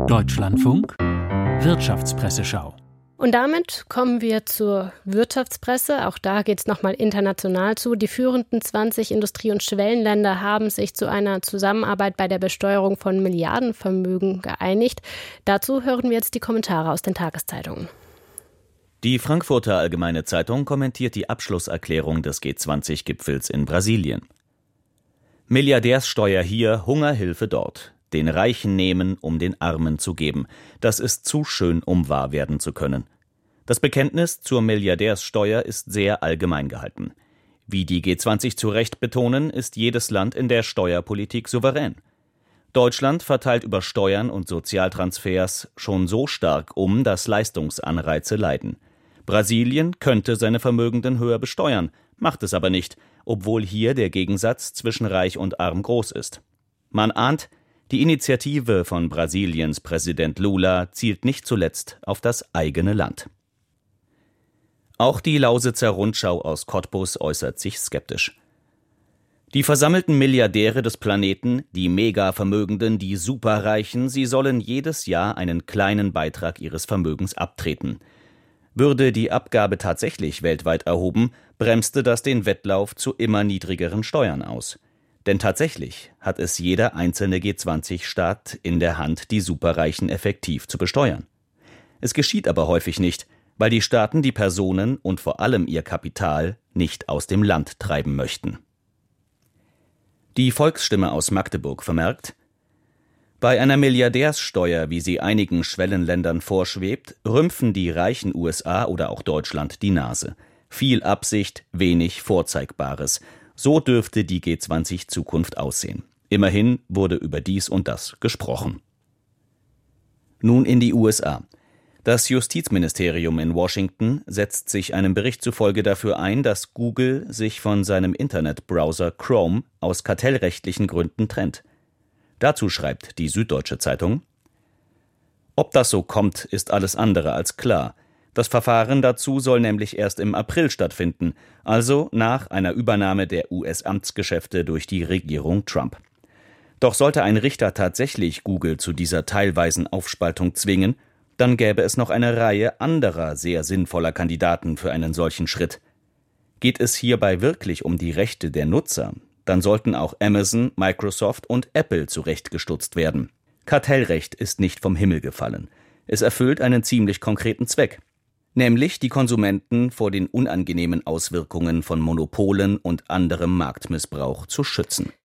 Deutschlandfunk Wirtschaftspresseschau. Und damit kommen wir zur Wirtschaftspresse. Auch da geht es nochmal international zu. Die führenden 20 Industrie- und Schwellenländer haben sich zu einer Zusammenarbeit bei der Besteuerung von Milliardenvermögen geeinigt. Dazu hören wir jetzt die Kommentare aus den Tageszeitungen. Die Frankfurter Allgemeine Zeitung kommentiert die Abschlusserklärung des G20-Gipfels in Brasilien. Milliardärssteuer hier, Hungerhilfe dort. Den Reichen nehmen, um den Armen zu geben. Das ist zu schön, um wahr werden zu können. Das Bekenntnis zur Milliardärssteuer ist sehr allgemein gehalten. Wie die G20 zu Recht betonen, ist jedes Land in der Steuerpolitik souverän. Deutschland verteilt über Steuern und Sozialtransfers schon so stark dass Leistungsanreize leiden. Brasilien könnte seine Vermögenden höher besteuern, macht es aber nicht, obwohl hier der Gegensatz zwischen Reich und Arm groß ist. Man ahnt, die Initiative von Brasiliens Präsident Lula zielt nicht zuletzt auf das eigene Land. Auch die Lausitzer Rundschau aus Cottbus äußert sich skeptisch. Die versammelten Milliardäre des Planeten, die Mega-Vermögenden, die Superreichen, sie sollen jedes Jahr einen kleinen Beitrag ihres Vermögens abtreten. Würde die Abgabe tatsächlich weltweit erhoben, bremste das den Wettlauf zu immer niedrigeren Steuern aus. Denn tatsächlich hat es jeder einzelne G20-Staat in der Hand, die Superreichen effektiv zu besteuern. Es geschieht aber häufig nicht, weil die Staaten die Personen und vor allem ihr Kapital nicht aus dem Land treiben möchten. Die Volksstimme aus Magdeburg vermerkt: Bei einer Milliardärssteuer, wie sie einigen Schwellenländern vorschwebt, rümpfen die reichen USA oder auch Deutschland die Nase. Viel Absicht, wenig Vorzeigbares. So dürfte die G20-Zukunft aussehen. Immerhin wurde über dies und das gesprochen. Nun in die USA. Das Justizministerium in Washington setzt sich einem Bericht zufolge dafür ein, dass Google sich von seinem Internetbrowser Chrome aus kartellrechtlichen Gründen trennt. Dazu schreibt die Süddeutsche Zeitung: Ob das so kommt, ist alles andere als klar. Das Verfahren dazu soll nämlich erst im April stattfinden, also nach einer Übernahme der US-Amtsgeschäfte durch die Regierung Trump. Doch sollte ein Richter tatsächlich Google zu dieser teilweisen Aufspaltung zwingen, dann gäbe es noch eine Reihe anderer sehr sinnvoller Kandidaten für einen solchen Schritt. Geht es hierbei wirklich um die Rechte der Nutzer, dann sollten auch Amazon, Microsoft und Apple zurechtgestutzt werden. Kartellrecht ist nicht vom Himmel gefallen. Es erfüllt einen ziemlich konkreten Zweck. Nämlich die Konsumenten vor den unangenehmen Auswirkungen von Monopolen und anderem Marktmissbrauch zu schützen.